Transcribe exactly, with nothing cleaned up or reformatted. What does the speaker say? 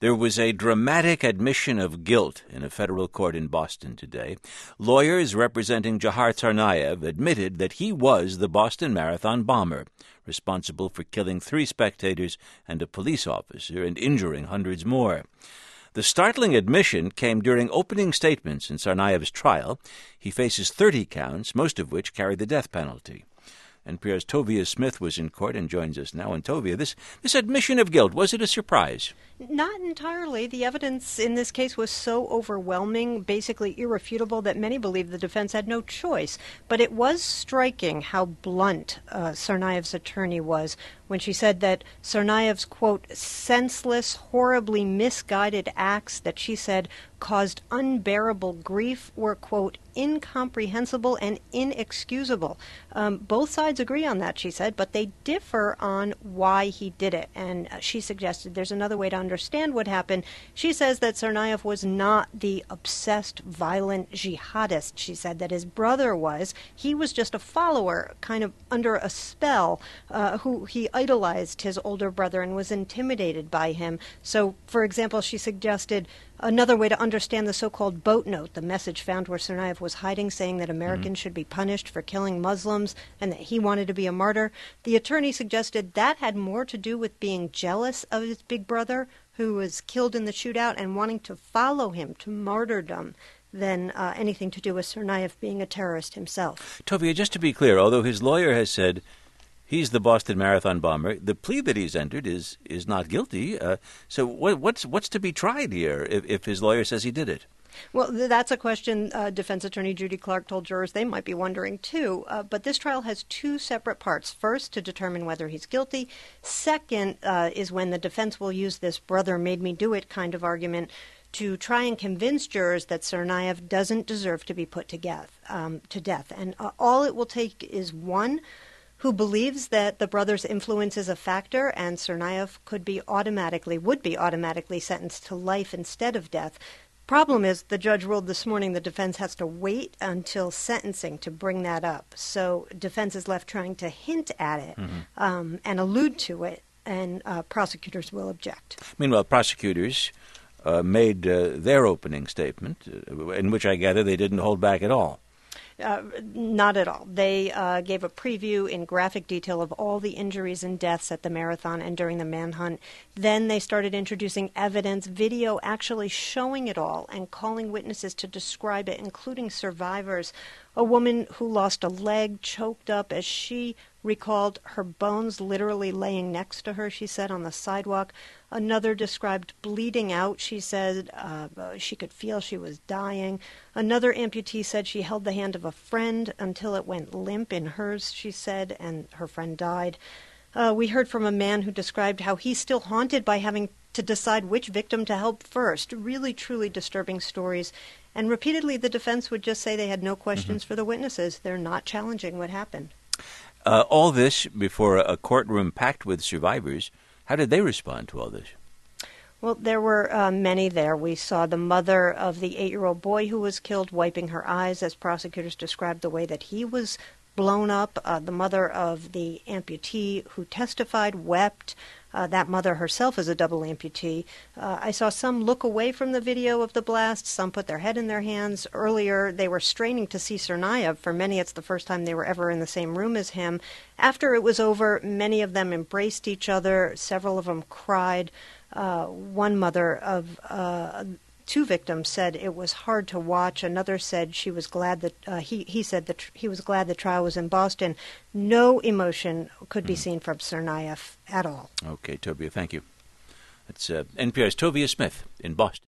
There was a dramatic admission of guilt in a federal court in Boston today. Lawyers representing Dzhokhar Tsarnaev admitted that he was the Boston Marathon bomber, responsible for killing three spectators and a police officer and injuring hundreds more. The startling admission came during opening statements in Tsarnaev's trial. He faces thirty counts, most of which carry the death penalty. N P R's Tovia Smith was in court and joins us now. And Tovia, this, this admission of guilt, was it a surprise? Not entirely. The evidence in this case was so overwhelming, basically irrefutable, that many believe the defense had no choice. But it was striking how blunt uh, Tsarnaev's attorney was when she said that Tsarnaev's, quote, senseless, horribly misguided acts that she said caused unbearable grief were, quote, incomprehensible and inexcusable. Um, both sides agree on that, she said, but they differ on why he did it. And uh, she suggested there's another way to understand what happened. She says that Tsarnaev was not the obsessed, violent jihadist, she said, that his brother was. He was just a follower, kind of under a spell, uh, who he idolized his older brother and was intimidated by him. So, for example, she suggested another way to understand the so-called boat note, the message found where Tsarnaev was hiding, saying that Americans mm-hmm. should be punished for killing Muslims and that he wanted to be a martyr. The attorney suggested that had more to do with being jealous of his big brother, who was killed in the shootout, and wanting to follow him to martyrdom than uh, anything to do with Tsarnaev being a terrorist himself. Tovia, just to be clear, although his lawyer has said he's the Boston Marathon bomber, the plea that he's entered is is not guilty. Uh, so what, what's what's to be tried here if, if his lawyer says he did it? Well, th- that's a question uh, defense attorney Judy Clark told jurors they might be wondering, too. Uh, but this trial has two separate parts. First, to determine whether he's guilty. Second uh, is when the defense will use this brother made me do it kind of argument to try and convince jurors that Tsarnaev doesn't deserve to be put to death. Um, to death. And uh, all it will take is one who believes that the brother's influence is a factor, and Tsarnaev could be automatically, would be automatically sentenced to life instead of death. Problem is, the judge ruled this morning the defense has to wait until sentencing to bring that up. So defense is left trying to hint at it mm-hmm. um, and allude to it, and uh, prosecutors will object. Meanwhile, prosecutors uh, made uh, their opening statement, uh, in which I gather they didn't hold back at all. Uh, not at all. They uh, gave a preview in graphic detail of all the injuries and deaths at the marathon and during the manhunt. Then they started introducing evidence, video actually showing it all and calling witnesses to describe it, including survivors. A woman who lost a leg choked up as she recalled her bones literally laying next to her, she said, on the sidewalk. Another described bleeding out. She said uh, she could feel she was dying. Another amputee said she held the hand of a friend until it went limp in hers, she said, and her friend died. Uh, we heard from a man who described how he's still haunted by having to decide which victim to help first. Really, truly disturbing stories. And repeatedly, the defense would just say they had no questions mm-hmm. for the witnesses. They're not challenging what happened. Uh, all this before a courtroom packed with survivors. How did they respond to all this? Well, there were uh, many there. We saw the mother of the eight-year-old boy who was killed wiping her eyes as prosecutors described the way that he was blown up. Uh, the mother of the amputee who testified wept. Uh, that mother herself is a double amputee. Uh, I saw some look away from the video of the blast. Some put their head in their hands. Earlier, they were straining to see Tsarnaev. For many, it's the first time they were ever in the same room as him. After it was over, many of them embraced each other. Several of them cried. Uh, one mother of uh, two victims said it was hard to watch. Another said she was glad that uh, he he said that tr- he was glad the trial was in Boston. No emotion could be seen from Tsarnaev at all. Okay, Tovia, thank you. That's uh, N P R's Tovia Smith in Boston.